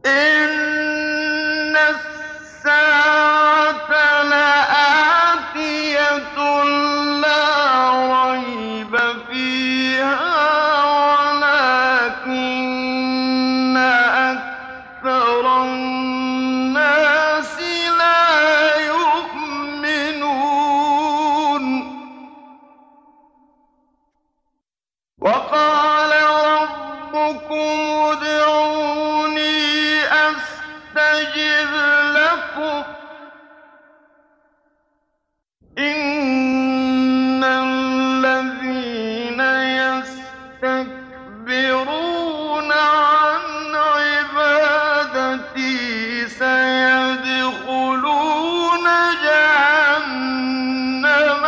إِنَّ السَّاعَةَ لَآتِيَةٌ لَا رَيْبَ فِيهَا وَلَٰكِنَّ أَكْثَرَ النَّاسِ لَا يُؤْمِنُونَ وَقَالَ رَبُّكُمُ ادْعُونِي أَسْتَجِبْ لَكُمْ ۚ إِنَّ الَّذِينَ يَسْتَكْبِرُونَ عَنْ عِبَادَتِي سَيَدْخُلُونَ جَهَنَّمَ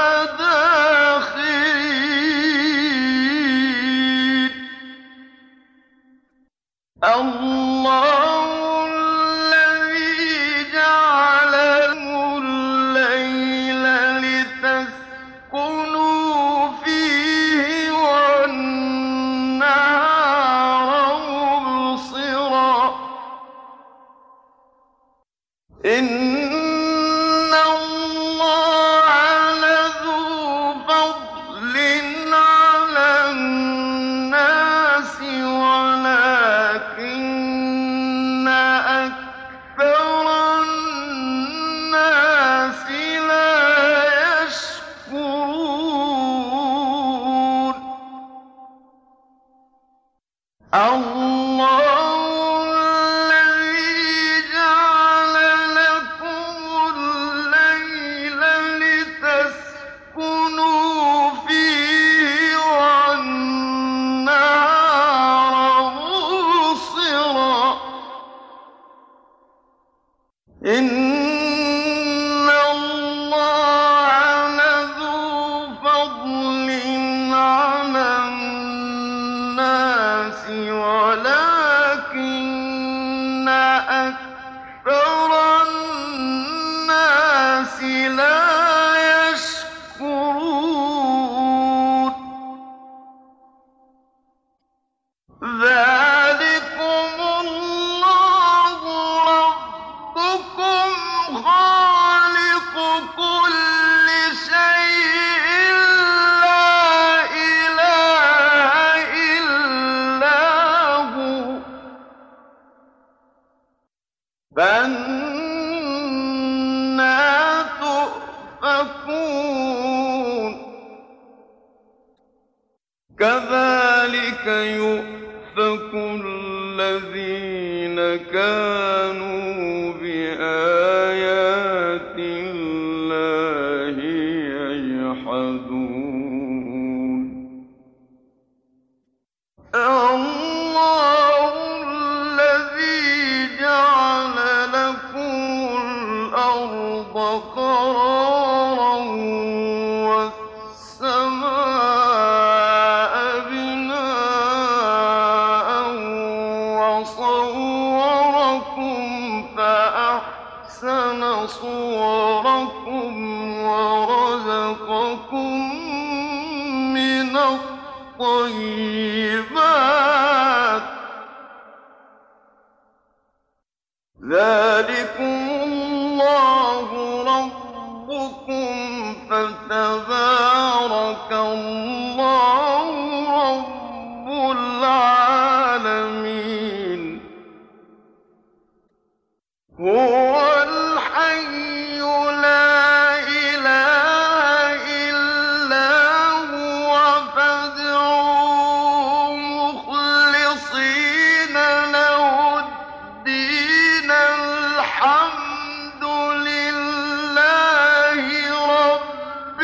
دَاخِرِينَ اللَّهُ الَّذِي جَعَلَ لَكُمُ اللَّيْلَ لِتَسْكُنُوا فِيهِ وَالنَّهَارَ مُبْصِرًا ۚ إِنَّ اللَّهَ لَذُو فَضْلٍ عَلَى النَّاسِ وَلَٰكِنَّ أَكْثَرَ النَّاسِ لَا يَشْكُرُونَ اللَّهُ الَّذِي جَعَلَ لَكُمُ اللَّيْلَ لِتَسْكُنُوا فِيهِ وَالنَّهَارَ مُبْصِرًا ۚ إِنَّ اللَّهَ لَذُو فَضْلٍ عَلَى النَّاسِ وَلَٰكِنَّ أَكْثَرَ النَّاسِ لَا يَشْكُرُونَ ذَٰلِكُمُ اللَّهُ رَبُّكُمْ خَالِقُ كُلِّ شَيْءٍ لَّا إِلَٰهَ إِلَّا هُوَ ۖ فَأَنَّىٰ تُؤْفَكُونَ كَذَٰلِكَ يُؤْفَكُ الَّذِينَ كَانُوا بِآيَاتِ اللَّهِ يَجْحَدُونَ اللَّهُ الَّذِي جَعَلَ لَكُمُ الْأَرْضَ قَرَارًا وَالسَّمَاءَ بِنَاءً وَصَوَّرَكُمْ فَأَحْسَنَ صُوَرَكُمْ وَرَزَقَكُم مِّنَ الطَّيِّبَاتِ ۚ ذَٰلِكُمُ اللَّهُ رَبُّكُمْ فَتَبَارَكَ اللَّهُ رَبُّ الْعَالَمِينَ هُوَ الْحَيُّ لَا إِلَٰهَ إِلَّا هُوَ فَادْعُوهُ مُخْلِصِينَ لَهُ الدِّينَ الْحَمْدُ لِلَّهِ رَبِّ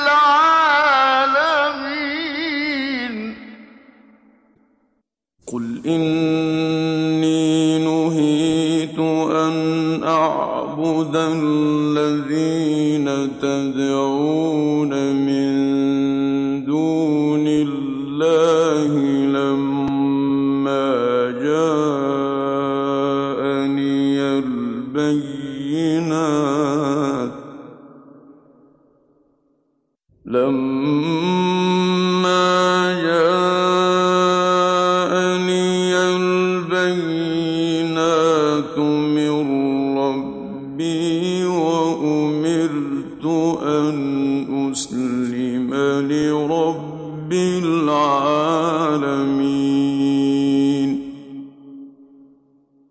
الْعَالَمِينَ قُلْ إِنِّي نُهِيتُ أَنْ أَعْبُدَ الَّذِينَ تَدْعُونَ مِن دُونِ اللَّهِ لَمَّا جَاءَنِيَ الْبَيِّنَةُ البينات من ربي وأمرت أن أسلم لرب العالمين